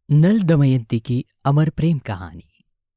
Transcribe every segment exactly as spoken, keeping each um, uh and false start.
नल दमयंती की अमर प्रेम कहानी।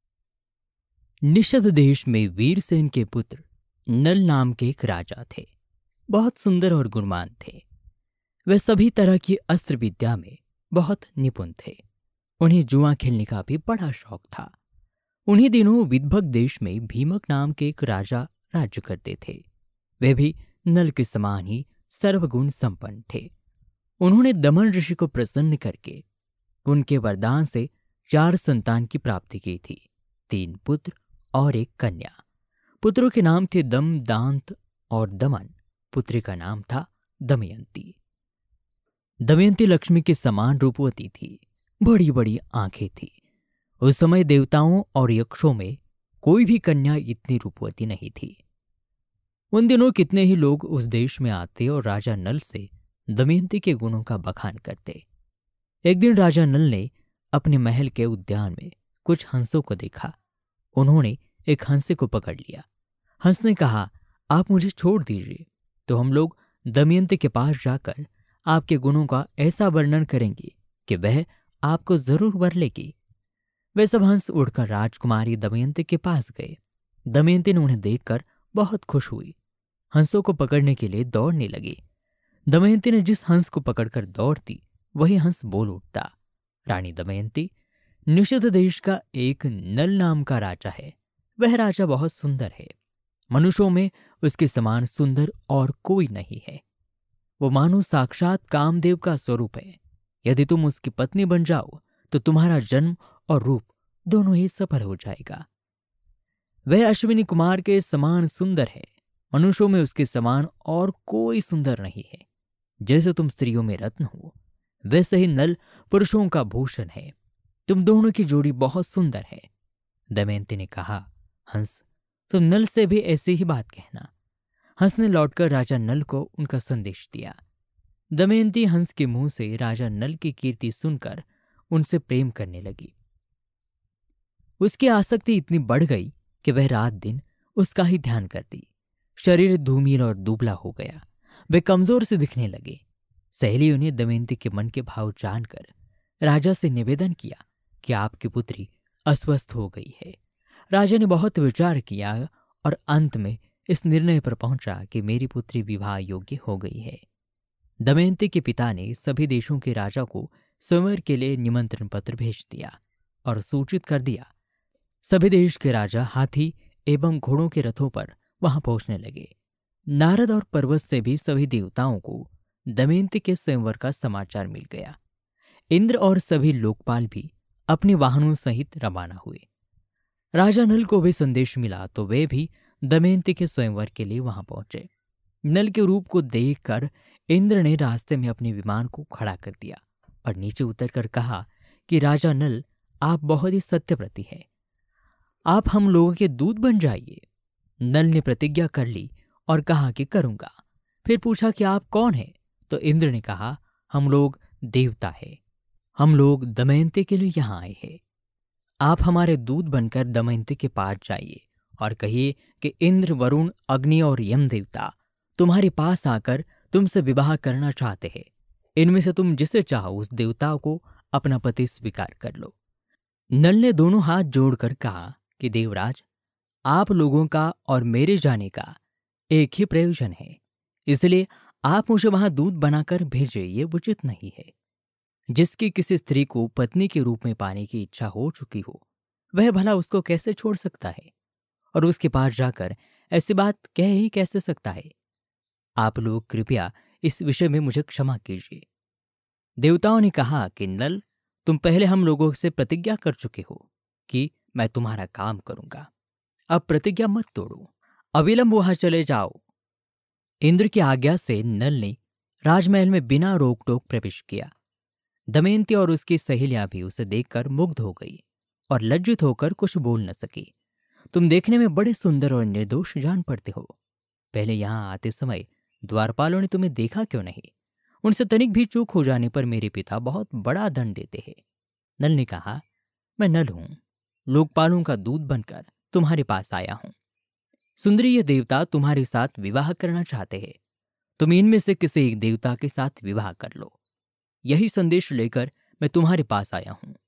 निषद देश में वीरसेन के पुत्र नल नाम के एक राजा थे। बहुत सुंदर और गुणवान थे। वे सभी तरह की अस्त्र विद्या में बहुत निपुण थे। उन्हें जुआ खेलने का भी बड़ा शौक था। उन्हीं दिनों विदभग देश में भीमक नाम के एक राजा राज्य करते थे। वे भी नल के समान ही सर्वगुण संपन्न थे। उन्होंने दमन ऋषि को प्रसन्न करके उनके वरदान से चार संतान की प्राप्ति की थी, तीन पुत्र और एक कन्या। पुत्रों के नाम थे दम, दांत और दमन। पुत्री का नाम था दमयंती। दमयंती लक्ष्मी के समान रूपवती थी। बड़ी बड़ी आंखें थी। उस समय देवताओं और यक्षों में कोई भी कन्या इतनी रूपवती नहीं थी। उन दिनों कितने ही लोग उस देश में आते और राजा नल से दमयंती के गुणों का बखान करते। एक दिन राजा नल ने अपने महल के उद्यान में कुछ हंसों को देखा। उन्होंने एक हंसे को पकड़ लिया। हंस ने कहा, आप मुझे छोड़ दीजिए तो हम लोग दमयंती के पास जाकर आपके गुणों का ऐसा वर्णन करेंगे कि वह आपको जरूर वर लेगी। वे सब हंस उड़कर राजकुमारी दमयंती के पास गए। दमयंती ने उन्हें देखकर बहुत खुश हुई। हंसों को पकड़ने के लिए दौड़ने लगी। दमयंती ने जिस हंस को पकड़कर दौड़ती वही हंस बोल उठता, रानी दमयंती, निषद देश का एक नल नाम का राजा है। वह राजा बहुत सुंदर है। मनुष्यों में उसके समान सुंदर और कोई नहीं है। वो मानो साक्षात कामदेव का स्वरूप है। यदि तुम उसकी पत्नी बन जाओ तो तुम्हारा जन्म और रूप दोनों ही सफल हो जाएगा। वह अश्विनी कुमार के समान सुंदर है। मनुष्यों में उसके समान और कोई सुंदर नहीं है। जैसे तुम स्त्रियों में रत्न हो, वैसे ही नल पुरुषों का भूषण है। तुम दोनों की जोड़ी बहुत सुंदर है। दमयंती ने कहा, हंस, तुम नल से भी ऐसी ही बात कहना। हंस ने लौटकर राजा नल को उनका संदेश दिया। दमयंती हंस के मुंह से राजा नल की कीर्ति सुनकर उनसे प्रेम करने लगी। उसकी आसक्ति इतनी बढ़ गई कि वह रात दिन उसका ही ध्यान करती। शरीर धूमिल और दुबला हो गया। वे कमजोर से दिखने लगे। सहेलियों ने दमयंती के मन के भाव जानकर राजा से निवेदन किया कि आपकी पुत्री अस्वस्थ हो गई है। राजा ने बहुत विचार किया और अंत में इस निर्णय पर पहुंचा कि मेरी पुत्री विवाह योग्य हो गई है। दमयंती के पिता ने सभी देशों के राजा को स्वयंवर के लिए निमंत्रण पत्र भेज दिया और सूचित कर दिया। सभी देश के राजा हाथी एवं घोड़ों के रथों पर वहां पहुंचने लगे। नारद और पर्वत से भी सभी देवताओं को दमयंती के स्वयंवर का समाचार मिल गया। इंद्र और सभी लोकपाल भी अपने वाहनों सहित रवाना हुए। राजा नल को भी संदेश मिला तो वे भी दमयंती के स्वयंवर के लिए वहां पहुंचे। नल के रूप को देखकर इंद्र ने रास्ते में अपने विमान को खड़ा कर दिया और नीचे उतरकर कहा कि राजा नल, आप बहुत ही सत्यव्रती हैं। आप हम लोगों के दूत बन जाइए। नल ने प्रतिज्ञा कर ली और कहा कि करूंगा। फिर पूछा कि आप कौन हैं? तो इंद्र ने कहा, हम लोग देवता हैं। हम लोग दमयंती के लिए यहाँ आए हैं। आप हमारे दूत बनकर दमयंती के पास जाइए और कहिए कि इंद्र, वरुण, अग्नि और यम देवता तुम्हारे पास आकर तुमसे विवाह करना चाहते हैं। इनमें से तुम जिसे चाहो उस देवता को अपना पति स्वीकार कर लो। नल ने दोनों हाथ जोड़कर कहा कि देवराज, आप लोगों का और मेरे जाने का एक ही प्रयोजन है, इसलिए आप मुझे वहां दूत बनाकर भेजे, ये उचित नहीं है। जिसकी किसी स्त्री को पत्नी के रूप में पाने की इच्छा हो चुकी हो, वह भला उसको कैसे छोड़ सकता है और उसके पास जाकर ऐसी बात कह ही कैसे सकता है। आप लोग कृपया इस विषय में मुझे क्षमा कीजिए। देवताओं ने कहा कि नल, तुम पहले हम लोगों से प्रतिज्ञा कर चुके हो कि मैं तुम्हारा काम करूंगा। अब प्रतिज्ञा मत तोड़ो, अविलंब वहां चले जाओ। इंद्र की आज्ञा से नल ने राजमहल में बिना रोक टोक प्रवेश किया। दमयंती और उसकी सहेलियां भी उसे देखकर मुग्ध हो गई और लज्जित होकर कुछ बोल न सकी। तुम देखने में बड़े सुंदर और निर्दोष जान पड़ते हो। पहले यहां आते समय द्वारपालों ने तुम्हें देखा क्यों नहीं? उनसे तनिक भी चूक हो जाने पर मेरे पिता बहुत बड़ा दंड देते हैं। नल ने कहा, मैं नल हूं, लोकपालों का दूत बनकर तुम्हारे पास आया हूं। सुंदरी ये देवता तुम्हारे साथ विवाह करना चाहते हैं। तुम इनमें से किसी एक देवता के साथ विवाह कर लो। यही संदेश लेकर मैं तुम्हारे पास आया हूं।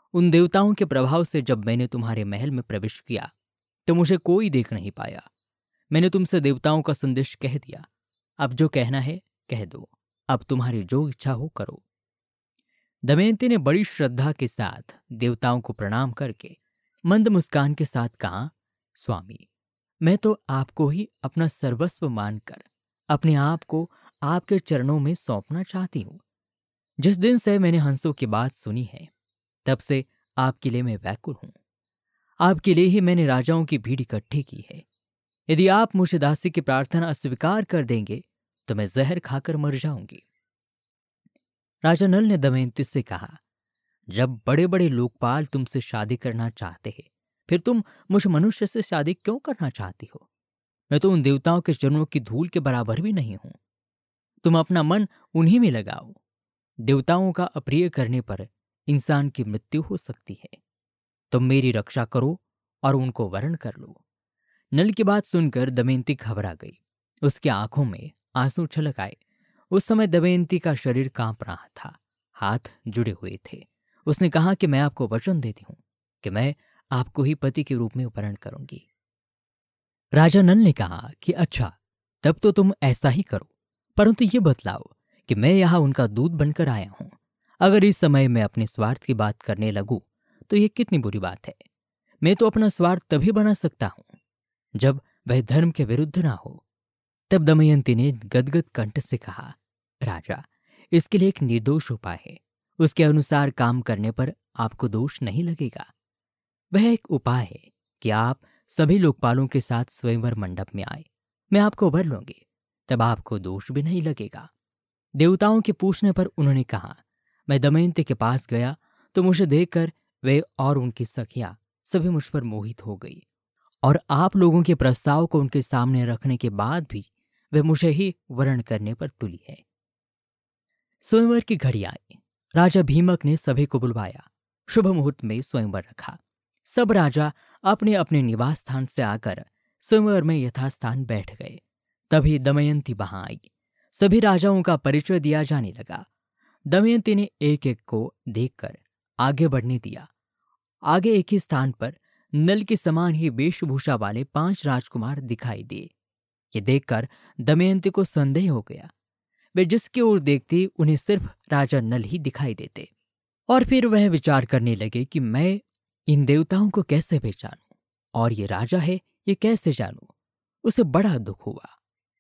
उन देवताओं के प्रभाव से जब मैंने तुम्हारे महल में प्रवेश किया तो मुझे कोई देख नहीं पाया। मैंने तुमसे देवताओं का संदेश कह दिया। अब जो कहना है कह दो। अब तुम्हारी जो इच्छा हो करो। दमयंती ने बड़ी श्रद्धा के साथ देवताओं को प्रणाम करके मंद मुस्कान के साथ कहा, स्वामी, मैं तो आपको ही अपना सर्वस्व मानकर अपने आप को आपके चरणों में सौंपना चाहती हूं। जिस दिन से मैंने हंसों की बात सुनी है तब से आपके लिए मैं व्याकुल हूं। आपके लिए ही मैंने राजाओं की भीड़ इकट्ठी की है। यदि आप मुझे दासी की प्रार्थना अस्वीकार कर देंगे तो मैं जहर खाकर मर जाऊंगी। राजा नल ने दमयंती से कहा, जब बड़े बड़े लोकपाल तुमसे शादी करना चाहते हैं फिर तुम मुझ मनुष्य से शादी क्यों करना चाहती हो? मैं तो उन देवताओं के चरणों की धूल के बराबर भी नहीं हूं। तुम अपना मन उन्हीं में लगाओ। देवताओं का अप्रिय करने पर इंसान की मृत्यु हो सकती है। तुम मेरी रक्षा करो और उनको वरण कर लो। नल की बात सुनकर दमयंती घबरा गई। उसकी आंखों में आंसू छलक आए। उस समय दमयंती का शरीर कांप रहा था, हाथ जुड़े हुए थे। उसने कहा कि मैं आपको वचन देती हूं कि मैं आपको ही पति के रूप में वरण करूंगी। राजा नल ने कहा कि अच्छा, तब तो तुम ऐसा ही करो, परंतु ये बतलाओ कि मैं यहां उनका दूध बनकर आया हूं। अगर इस समय मैं अपने स्वार्थ की बात करने लगूं तो ये कितनी बुरी बात है। मैं तो अपना स्वार्थ तभी बना सकता हूं जब वह धर्म के विरुद्ध ना हो। तब दमयंती ने गदगद कंठ से कहा, राजा, इसके लिए एक निर्दोष उपाय है। उसके अनुसार काम करने पर आपको दोष नहीं लगेगा। वह एक उपाय है कि आप सभी लोकपालों के साथ स्वयंवर मंडप में आए। मैं आपको वर लूंगी, तब आपको दोष भी नहीं लगेगा। देवताओं के पूछने पर उन्होंने कहा, मैं दमयंती के पास गया तो मुझे देखकर वे और उनकी सखियां सभी मुझ पर मोहित हो गई, और आप लोगों के प्रस्ताव को उनके सामने रखने के बाद भी वे मुझे ही वरण करने पर तुली है। स्वयंवर की घड़ी आई। राजा भीमक ने सभी को बुलवाया। शुभ मुहूर्त में स्वयंवर रखा। सब राजा अपने अपने निवास स्थान से आकर स्वयंवर में यथास्थान बैठ गए। तभी दमयंती वहां आई। सभी राजाओं का परिचय दिया जाने लगा। दमयंती ने एक एक को देखकर आगे बढ़ने दिया। आगे एक ही स्थान पर नल के समान ही वेशभूषा वाले पांच राजकुमार दिखाई दिए। ये देखकर दमयंती को संदेह हो गया। वे जिसकी ओर देखती उन्हें सिर्फ राजा नल ही दिखाई देते। और फिर वह विचार करने लगे कि मैं इन देवताओं को कैसे पहचानूं और ये राजा है ये कैसे जानूं। उसे बड़ा दुख हुआ।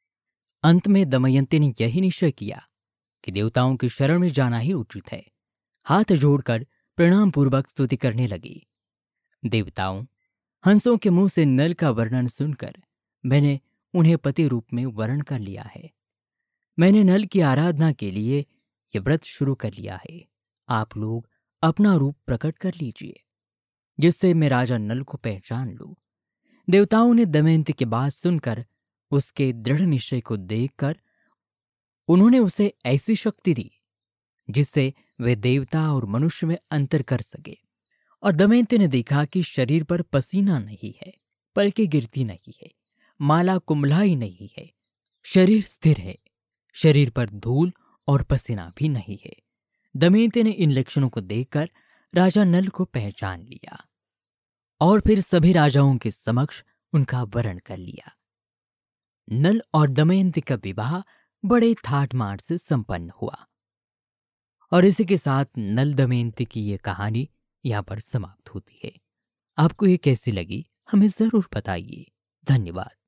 अंत में दमयंती ने यही निश्चय किया कि देवताओं की शरण में जाना ही उचित है। हाथ जोड़कर प्रणाम पूर्वक स्तुति करने लगी। देवताओं, हंसों के मुंह से नल का वर्णन सुनकर मैंने उन्हें पति रूप में वर्ण कर लिया है। मैंने नल की आराधना के लिए यह व्रत शुरू कर लिया है। आप लोग अपना रूप प्रकट कर लीजिए जिससे मैं राजा नल को पहचान लूं। देवताओं ने दमयंती की बात सुनकर उसके दृढ़ निश्चय को देखकर उन्होंने उसे ऐसी शक्ति दी जिससे वे देवता और मनुष्य में अंतर कर सके। और दमयंती ने देखा कि शरीर पर पसीना नहीं है, पलकें गिरती नहीं है, माला कुंभलाई नहीं है, शरीर स्थिर है, शरीर पर धूल और पसीना भी नहीं है। दमयंती ने इन लक्षणों को देखकर राजा नल को पहचान लिया और फिर सभी राजाओं के समक्ष उनका वरण कर लिया। नल और दमयंती का विवाह बड़े ठाट माट से संपन्न हुआ। और इसी के साथ नल दमयंती की यह कहानी यहां पर समाप्त होती है। आपको ये कैसी लगी हमें जरूर बताइए। धन्यवाद।